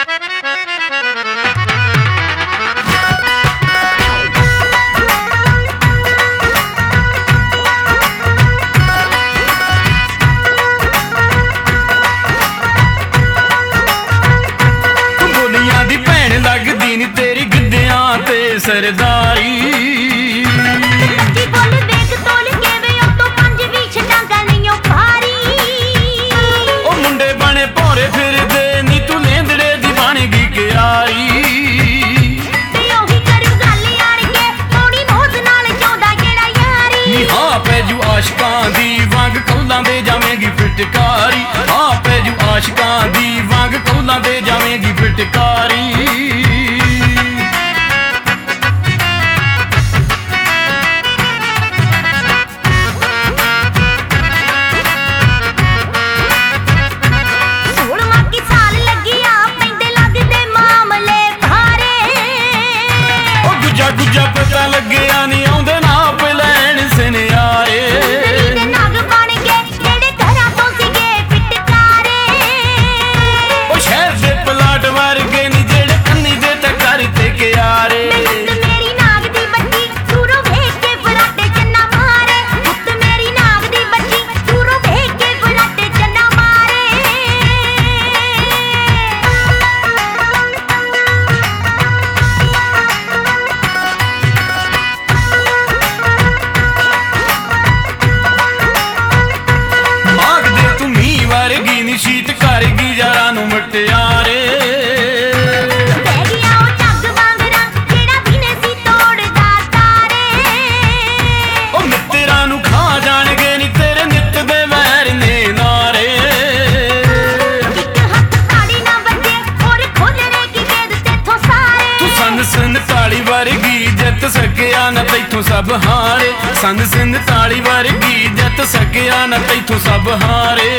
लगदी नी तेरी गिद्दियां ते सरदारी सच्ची बोल देख तोल के वे अब तो पंज भी छटांगा नहीं भारी ओ मुंडे बने भौरे फिरदे नी तू लेंदड़े दी बनेगी क्यारी ते ओही करू गल आण के थोड़ी मौज नाल चाहुंदा जेड़ा यारी नी हां पैजू आशिकां दी वांग कौलां दे जावेंगी फिटकारी हां पैजू आशिकां दी वांग कौलां दे जावेंगी फिटकारी गुजा पता लग्या नी आउंदे नाप लैण सिनियारे ते नाग बन के जेड़े घरां तो सीगे फिटकारे ओ शहर दे पलाट वर्गे नी जेड़े कन्नी दे ते कर ते क्यारे मेरी नाग दी बच्ची दूरों वेख के फराटे चन्ना मारे पुत्त मेरी नाग दी बच्ची दूरों वेख के फराटे चन्ना मारे शीत करगी यारा नू मटियारे बह गया ओ जग वांगरा जेड़ा बिने सी तोड़दा तारे ओ मित्तरां नू खा जाणगे नी तेरे नित दे वैर ने नारे एक हथ ताड़ी ना बजे और खोलने की वेद तेथों सारे तू सन ताली वर्गी जित सकिया ना तैथों सब हारे सन ताली वर्गी जित सकिया ना तैथों सब हारे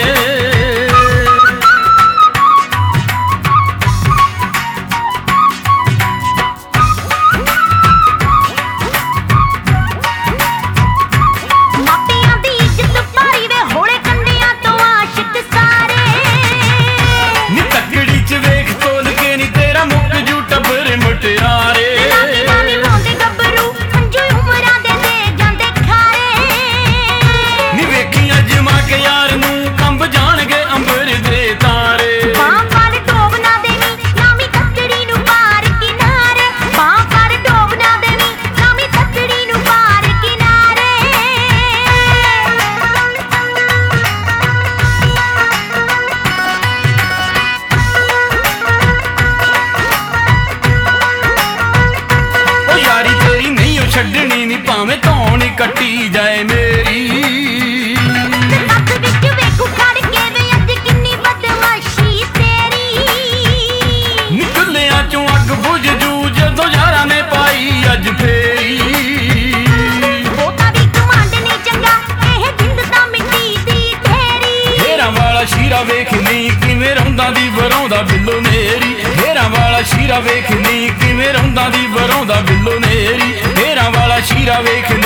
छड्डनी नी भावें धौन कट्टी जाए मेरी हथ विच वेखू खड़ के वे अज किन्नी बदमाशी तेरी निकलिया चों अग बुझ जू जदों यारां ने पाई अज फेरी बोता भी कमांड नहीं चंगा एह जिंद तां मिट्टी दी तेरी हेरां वाला शीरा वेख ली किवें रौंदा दी वरौंदा बिल्लो नेरी हेरां वाला शीरा वेख ली किवें रौंदा दी वरौंदा बिल्लो नेरी हेरां वाला शीरा वेख